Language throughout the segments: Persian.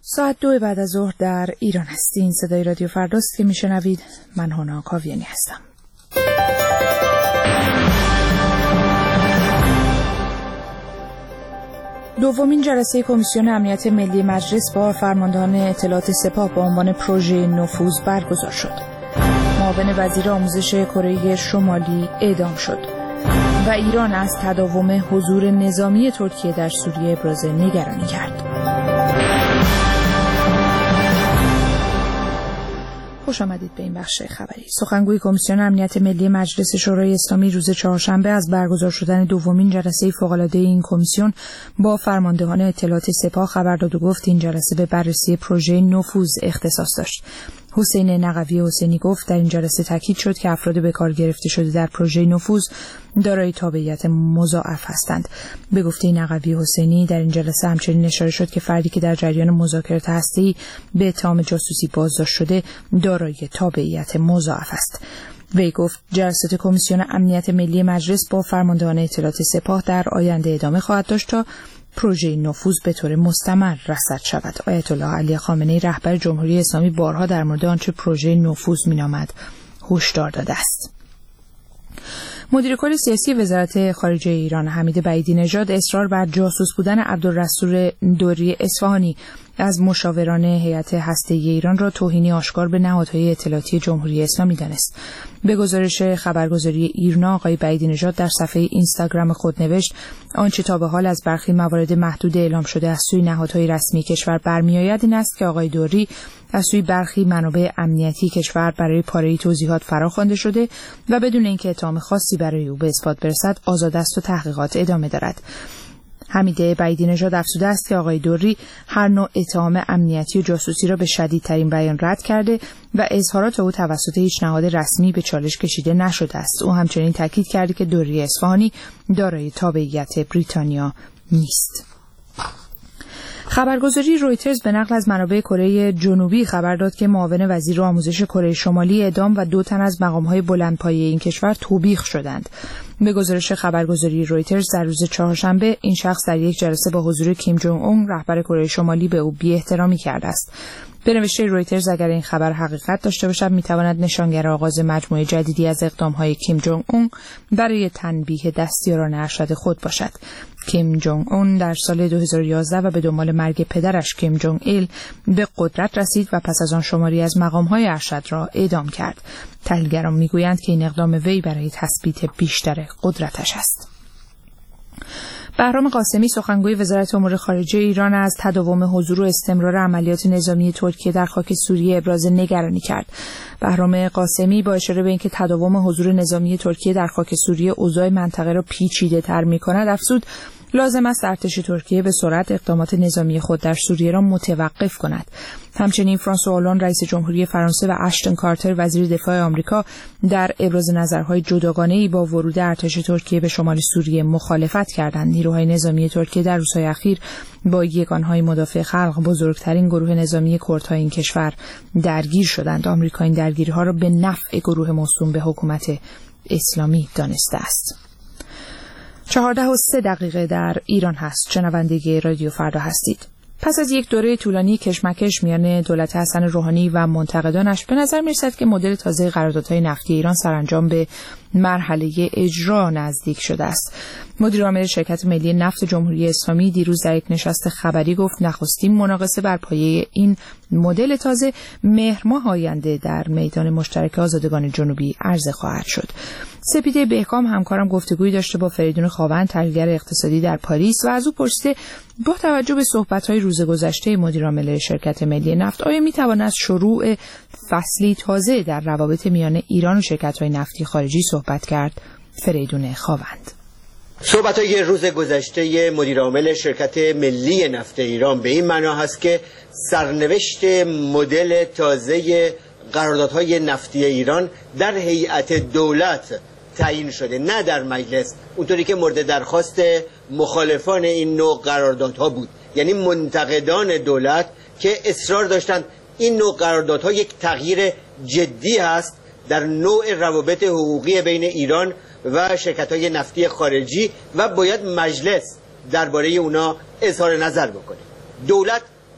ساعت 2 بعد از ظهر در ایران هستین. صدای رادیو فرداست که میشنوید. من هنا کاویانی هستم. دومین جلسه کمیسیون امنیت ملی مجلس با فرماندهان اطلاعات سپاه با عنوان پروژه نفوذ برگزار شد. معاون وزیر آموزش کره شمالی اعدام شد و ایران از تداوم حضور نظامی ترکیه در سوریه ابراز نگرانی کرد. خوش آمدید به این بخش خبری. سخنگوی کمیسیون امنیت ملی مجلس شورای اسلامی روز چهارشنبه از برگزار شدن دومین جلسه فوق‌العاده این کمیسیون با فرماندهان اطلاعات سپاه خبر داد و گفت این جلسه به بررسی پروژه نفوذ اختصاص داشت. حسین نقوی حسینی گفت در این جلسه تاکید شد که افراد به کار گرفته شده در پروژه نفوذ دارای تابعیت مضاعف هستند. به گفته نقوی حسینی در این جلسه همچنین اشاره شد که فردی که در جریان مذاکرات هسته‌ای به اتهام جاسوسی بازداشت شده دارای تابعیت مضاعف است. وی گفت جلسات کمیسیون امنیت ملی مجلس با فرماندهان اطلاعات سپاه در آینده ادامه خواهد داشت تا پروژه نفوذ به طور مستمر رصد شود. آیت الله علی خامنه‌ای رهبر جمهوری اسلامی بارها در مورد آنچه پروژه نفوذ مینامد هشدار داده است. مدیر کل سیاسی وزارت خارجه ایران حمید بعیدی نژاد اصرار بر جاسوس بودن عبدالرسول دوری اصفهانی از مشاوران هیئت هسته‌ای ایران را توهینی آشکار به نهادهای اطلاعاتی جمهوری اسلامی دانست. به گزارش خبرگزاری ایرنا آقای بعیدی نژاد در صفحه اینستاگرام خود نوشت آنچه تا به حال از برخی موارد محدود اعلام شده از سوی نهادهای رسمی کشور برمیآید این است که آقای دوری از سوی برخی منابع امنیتی کشور برای پاره‌ای توضیحات فراخوانده شده و بدون اینکه اتهام خاصی برای او به اثبات برسد آزاد است و تحقیقات ادامه دارد. حمید بعیدی نژاد افزوده است که آقای دوری هر نوع اتهام امنیتی و جاسوسی را به شدیدترین بیان رد کرده و اظهارات او توسط هیچ نهاد رسمی به چالش کشیده نشده است. او همچنین تاکید کرده که دوری اصفهانی دارای تابعیت بریتانیا نیست. خبرگزاری رویترز به نقل از منابع کره جنوبی خبر داد که معاون وزیر آموزش کره شمالی اعدام و 2 تن از مقام‌های بلندپایه این کشور توبیخ شدند. به گزارش خبرگزاری رویترز در روز چهارشنبه این شخص در یک جلسه با حضور کیم جونگ اون رهبر کره شمالی به او بی‌احترامی کرده است. به نوشته رویترز اگر این خبر حقیقت داشته باشد میتواند نشانگر آغاز مجموعه جدیدی از اقدام‌های کیم جونگ اون برای تنبیه دستیاران ارشد خود باشد. کیم جونگ اون در سال 2011 و به دنبال مرگ پدرش کیم جونگ ایل به قدرت رسید و پس از آن شماری از مقام‌های ارشد را اعدام کرد. تحلیلگران میگویند که این اقدام وی برای تثبیت بیشتر قدرتش است. بهرام قاسمی سخنگوی وزارت امور خارجه ایران از تداوم حضور و استمرار عملیات نظامی ترکیه در خاک سوریه ابراز نگرانی کرد. بهرام قاسمی با اشاره به اینکه تداوم حضور نظامی ترکیه در خاک سوریه اوضاع منطقه را پیچیده‌تر می‌کند افزود لازم است ارتش ترکیه به سرعت اقدامات نظامی خود در سوریه را متوقف کند. همچنین فرانسوا هولند رئیس جمهوری فرانسه و اشتن کارتر وزیر دفاع آمریکا در ابراز نظرهای جداگانه‌ای با ورود ارتش ترکیه به شمال سوریه مخالفت کردند. نیروهای نظامی ترکیه در روزهای اخیر با یگانهای مدافع خلق بزرگترین گروه نظامی کردهای این کشور درگیر شدند. آمریکا این درگیری‌ها را به نفع گروه موسوم به حکومت اسلامی دانسته است. 14:03 در ایران هست. شنونده رادیو فردا هستید. پس از یک دوره طولانی کشمکش میان دولت حسن روحانی و منتقدانش به نظر می‌رسد که مدل تازه قراردادهای نفتی ایران سرانجام به مرحله اجرا نزدیک شده است. مدیر عامل شرکت ملی نفت جمهوری اسلامی دیروز در یک نشست خبری گفت نخستین مناقصه بر پایه این مدل تازه مهر ماه آینده در میدان مشترک آزادگان جنوبی عرضه خواهد شد. سپیده بهکام همکارم گفتگویی داشته با فریدون خاوند تحلیلگر اقتصادی در پاریس و از او پرسیده با توجه به صحبت‌های روز گذشته مدیر عامل شرکت ملی نفت آیا می‌تواند شروع فصلی تازه در روابط میان ایران و شرکت‌های نفتی خارجی صحبت کرد؟ فریدون خاوند صحبت‌های روز گذشته مدیر عامل شرکت ملی نفت ایران به این معنا هست که سرنوشت مدل تازه قراردادهای نفتی ایران در هیئت دولت تعیین شده، نه در مجلس، اونطوری که مورد درخواست مخالفان این نوع قراردادها بود، یعنی منتقدان دولت که اصرار داشتند این نوع قراردادها یک تغییر جدی هست در نوع روابط حقوقی بین ایران و شرکت‌های نفتی خارجی و باید مجلس درباره اونا اظهار نظر بکنه. دولت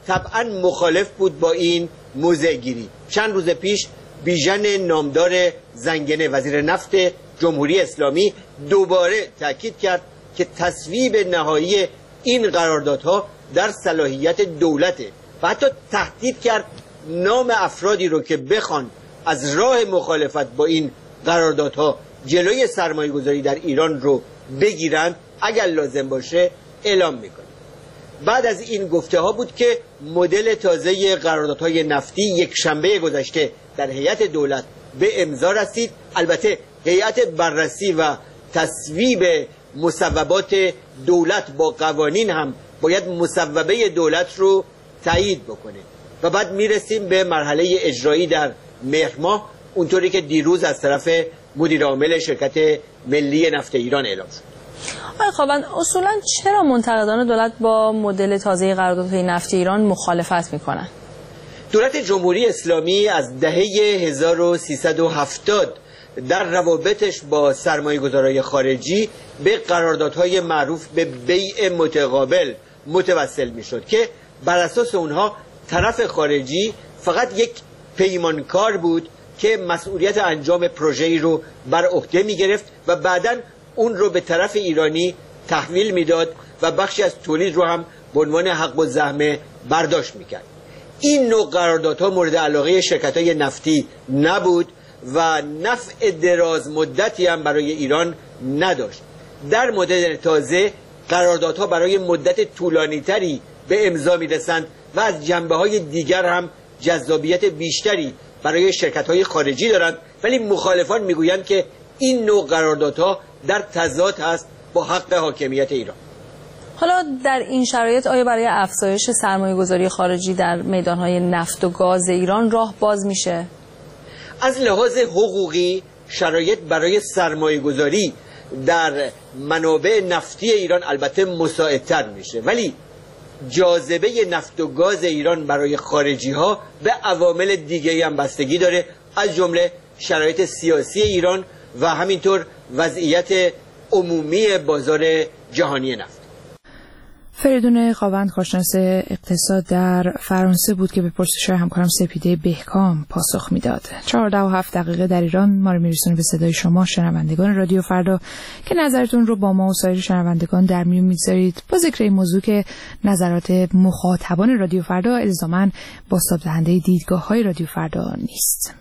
طبعا مخالف بود با این موضع گیری. چند روز پیش بیژن نامدار زنگنه وزیر نفت جمهوری اسلامی دوباره تاکید کرد که تصویب نهایی این قراردادها در صلاحیت دولته و حتی تهدید کرد نام افرادی رو که بخوان از راه مخالفت با این قراردادها جلوی سرمایه‌گذاری در ایران رو بگیرند اگر لازم باشه اعلام میکنه. بعد از این گفته ها بود که مدل تازه قراردادهای نفتی یک شنبه گذشته در هیئت دولت به امضا رسید. البته هیئت بررسی و تصویب مصوبات دولت با قوانین هم باید مصوبه دولت رو تایید بکنه و بعد میرسیم به مرحله اجرایی در مهر ماه، اونطوری که دیروز از طرف مدیر عامل شرکت ملی نفت ایران اعلام شد. آقای خاوند، اصولا چرا منتقدان دولت با مدل تازه قراردادهای نفتی ایران مخالفت میکنن؟ دولت جمهوری اسلامی از دهه 1370 در روابطش با سرمایه‌گذارای خارجی به قراردادهای معروف به بیع متقابل متوسل میشد که بر اساس اونها طرف خارجی فقط یک پیمانکار بود که مسئولیت انجام پروژه‌ای رو بر عهده می‌گرفت و بعداً اون رو به طرف ایرانی تحویل میداد و بخشی از تولید رو هم به عنوان حق الزحمه برداشت میکرد. این نوع قراردادها مورد علاقه شرکت‌های نفتی نبود و نفع دراز مدتی هم برای ایران نداشت. در مدل تازه قراردادها برای مدت طولانی‌تری به امضا میرسند و از جنبه‌های دیگر هم جذابیت بیشتری برای شرکت‌های خارجی دارند، ولی مخالفان میگویند که این نوع قراردادها در تضاد هست با حق حاکمیت ایران. حالا در این شرایط آیا برای افزایش سرمایه‌گذاری خارجی در میدان‌های نفت و گاز ایران راه باز میشه؟ از لحاظ حقوقی شرایط برای سرمایه‌گذاری در منابع نفتی ایران البته مساعدتر میشه، ولی جاذبه نفت و گاز ایران برای خارجی ها به عوامل دیگه هم بستگی داره، از جمله شرایط سیاسی ایران و همینطور وضعیت عمومی بازار جهانی نفت. فریدون خاوند، کارشناس اقتصاد در فرانسه بود که به پرسش همکارم سپیده بهکام پاسخ میداد. 14:07 در ایران ما رو میرسونه به صدای شما شنوندگان رادیو فردا که نظرتون رو با ما و سایر شنوندگان در میون میگذارید با ذکر این موضوع که نظرات مخاطبان رادیو فردا الزاماً بازتاب دهنده دیدگاه‌های رادیو فردا نیست.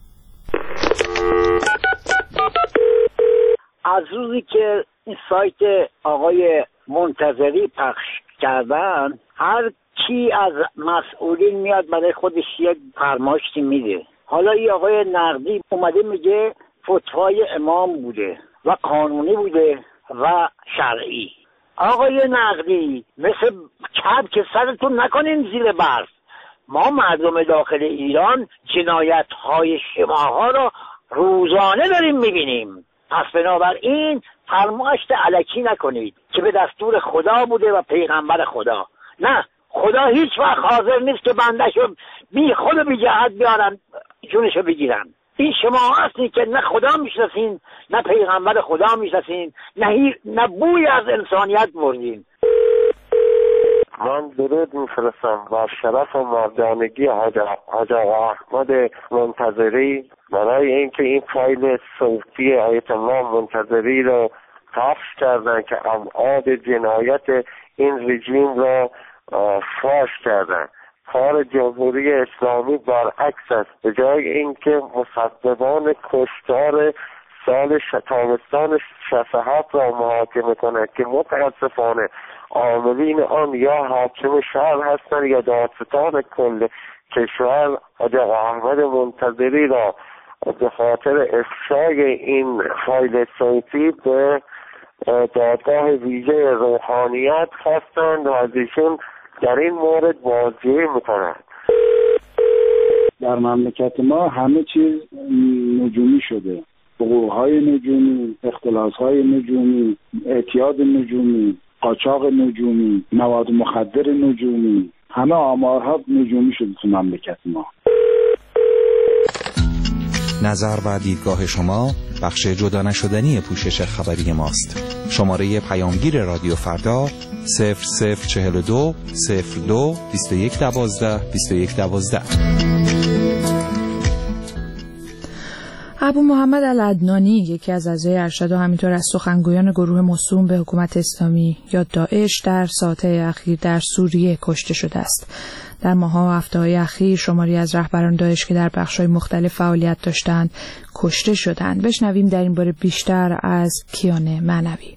از روزی که این سایت آقای منتظری پخش کردن، هر کی از مسئولین میاد برای خودش یک فرمایشی میده. حالا این آقای نقدی اومده میگه فتوای امام بوده و قانونی بوده و شرعی. آقای نقدی، مثل کب که سرتون نکنین زیر برف. ما مردم داخل ایران جنایت های شماها را روزانه داریم میبینیم. پس بنابراین فرمایشت الکی نکنید که به دستور خدا بوده و پیغمبر خدا. نه، خدا هیچ وقت حاضر نیست که بندهشو بی خود و بی جهت بیارن جونشو بگیرن. این شما هستید که نه خدا میشناسین، نه پیغمبر خدا میشناسین، نه بوی از انسانیت بردین. من درود میفرستم با شرف و مردانگی حاج احمد منتظری برای اینکه این فایل صوتی آیت الله منتظری رو پخش کردن که ابعاد جنایت این رژیم رو فاش کردن. کار جمهوری اسلامی برعکس است. به جای اینکه مسببان کشتار سال تابستان 67 را محاکمه کنند که متاسفانه عاملین آن یا حاکم شهر هستند یا دادستان کل کشور، حاج احمد منتظری را به خاطر افشای این فایل صوتی به دادگاه ویژه روحانیت خواستند و از ایشون در این مورد بازجویی میکنند. در مملکت ما همه چیز نجومی شده، حقوق‌های نجومی، اختلاس‌های نجومی، اعتیاد نجومی، قاچاق نجومی، مواد مخدر نجومی، همه آمارها نجومی شده تو مملکت ما. نظر و دیدگاه شما بخش جدا نشدنی پوشش خبری ماست. شماره پیامگیر رادیو فردا 0042 02 2112 2112. ابو محمد العدنانی، یکی از اعضای ارشد و همینطور از سخنگویان گروه مصون به حکومت اسلامی یا داعش، در ساعات اخیر در سوریه کشته شده است. در ماه‌ها و هفته‌های اخیر شماری از رهبران داعش که در بخش‌های مختلف فعالیت داشتند کشته شدند. بشنویم در این باره بیشتر از کیان معنوی.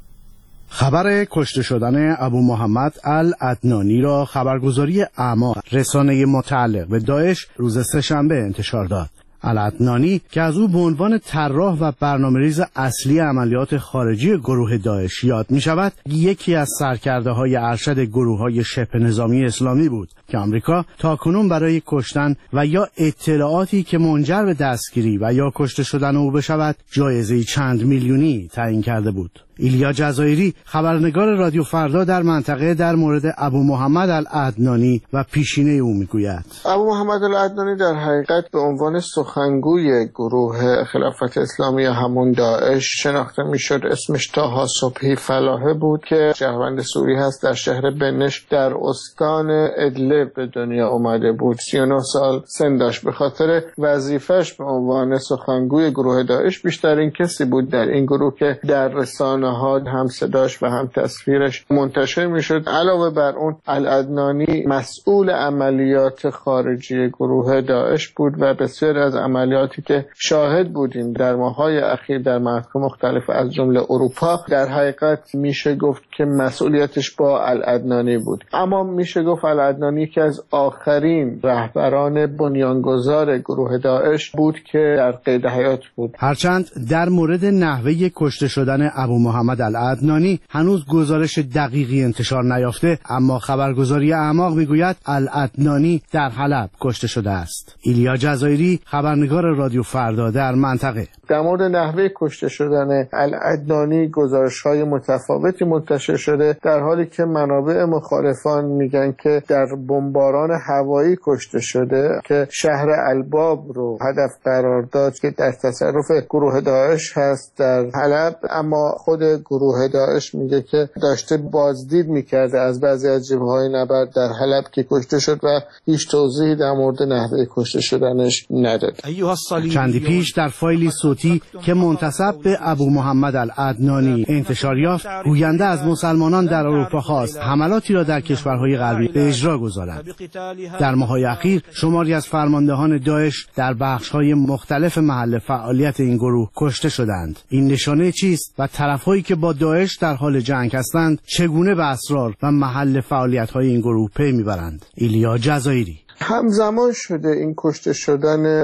خبر کشته شدن ابو محمد العدنانی را خبرگزاری اعماق، رسانه متعلق به داعش، روز سه‌شنبه انتشار داد. العدنانی که از او به عنوان طراح و برنامه‌ریز اصلی عملیات خارجی گروه داعش یاد می شود، یکی از سرکرده‌های ارشد گروه‌های شبه نظامی اسلامی بود که آمریکا تاکنون برای کشتن و یا اطلاعاتی که منجر به دستگیری و یا کشته شدن او بشود جایزه چند میلیونی تعیین کرده بود. ایلیا جزایری، خبرنگار رادیو فردا در منطقه، در مورد ابو محمد العدنانی و پیشینه او میگوید. ابو محمد العدنانی در حقیقت به عنوان سخنگوی گروه خلافت اسلامی همون داعش شناخته میشد. اسمش طاها صبحی فلاحه بود که شهروند سوری هست. در شهر بنش در استان ادلب به دنیا اومده بود. 39 سال سن داشت. به خاطر وظیفش به عنوان سخنگوی گروه داعش بیشترین کسی بود در این گروه که در رسانه هم صداش و هم تصویرش منتشر میشد. علاوه بر اون العدنانی مسئول عملیات خارجی گروه داعش بود و بسیار از عملیاتی که شاهد بودیم در ماه‌های اخیر در مناطق مختلف از جمله اروپا، در حقیقت میشه گفت که مسئولیتش با العدنانی بود. اما میشه گفت العدنانی که از آخرین رهبران بنیانگذار گروه داعش بود که در قید حیات بود. هرچند در مورد نحوه کشته شدن ابو محمد العدنانی هنوز گزارش دقیقی انتشار نیافته، اما خبرگزاری اعماق میگوید العدنانی در حلب کشته شده است. ایلیا جزایری، خبرنگار رادیو فردا در منطقه. در مورد نحوه کشته شدن العدنانی گزارش‌های متفاوتی منتشر شده، در حالی که منابع مخالفان میگن که در بمباران هوایی کشته شده که شهر الباب رو هدف قرار داد که در تصرف گروه داعش هست در حلب. اما خود گروه داعش میگه که داشته بازدید میکرده از بعضی از جبهه‌های نبرد در حلب که کشته شد و هیچ توضیحی در مورد نحوه کشته شدنش نداد. چندی پیش در فایلی صوتی که منتسب به ابو محمد العدنانی انتشار یافت، گوینده از مسلمانان در اروپا خواست حملاتی را در کشورهای غربی به اجرا گذارند. در ماه‌های اخیر شماری از فرماندهان داعش در بخش‌های مختلف محل فعالیت این گروه کشته شدند. این نشانه چیست و طرف‌هایی که با داعش در حال جنگ هستند چگونه به اسرار و محل فعالیت‌های این گروه پی میبرند؟ ایلیا جزایری. همزمان شده این کشته شدن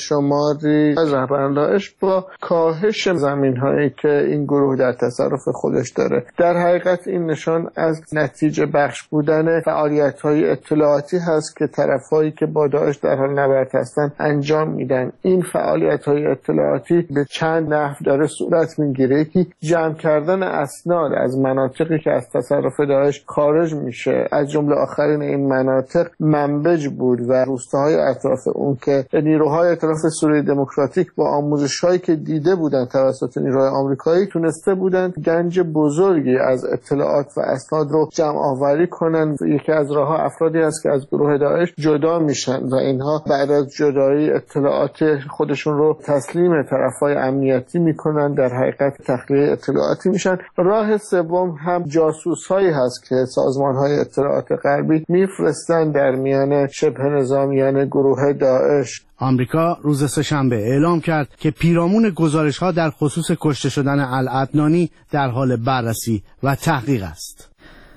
شماری از رهبران داعش با کاهش زمین‌هایی که این گروه در تصرف خودش داره. در حقیقت این نشان از نتیجه بخش بودن فعالیت‌های اطلاعاتی هست که طرف‌هایی که با داعش در حال نبرد هستند انجام میدن. این فعالیت‌های اطلاعاتی به چند نحو داره صورت میگیره. یکی جمع کردن اسناد از مناطقی که از تصرف داعش خارج میشه، از جمله آخرین این مناطق منبج بود و روستاهای اطراف اون که نیروهای اطراف سوریه دموکراتیک با آموزش‌هایی که دیده بودند توسط نیروهای آمریکایی تونسته بودند گنج بزرگی از اطلاعات و اسناد رو جمع آوری کنند. یکی از راه‌ها افرادی است که از گروه داعش جدا میشن و اینها بعد از جدایی اطلاعات خودشون رو تسلیم طرفای امنیتی میکنن، در حقیقت تخلیه اطلاعاتی میشن. راه سوم هم جاسوس‌هایی هست که سازمان‌های اطلاعات غربی میفرستن در میان شبه نظامیان گروه داعش. آمریکا روز سه‌شنبه اعلام کرد که پیرامون گزارش‌ها در خصوص کشته شدن العدنانی در حال بررسی و تحقیق است.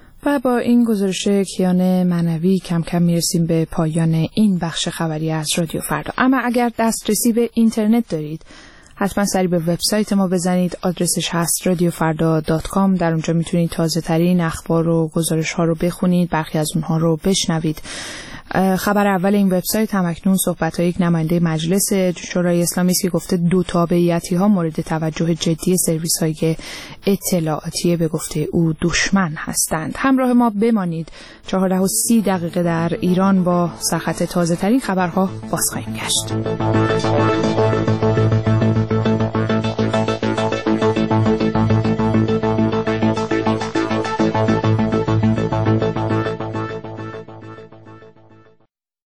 و با این گزارش کیان معنوی کم کم میرسیم به پایان این بخش خبری از رادیو فردا. اما اگر دسترسی به اینترنت دارید حتما سری به وبسایت ما بزنید. آدرسش هست radiofarda.com. در اونجا میتونید تازه ترین اخبار و گزارش ها رو بخونید، برخی از اونها رو بشنوید. خبر اول این وبسایت همکنون صحبت‌های یک نماینده مجلس شورای اسلامی است که گفته دو تابعیتی‌ها مورد توجه جدی سرویس‌های اطلاعاتی به گفته او دشمن هستند. همراه ما بمانید. 4:30 در ایران با سرخط تازه‌ترین خبرها باز خواهیم گشت.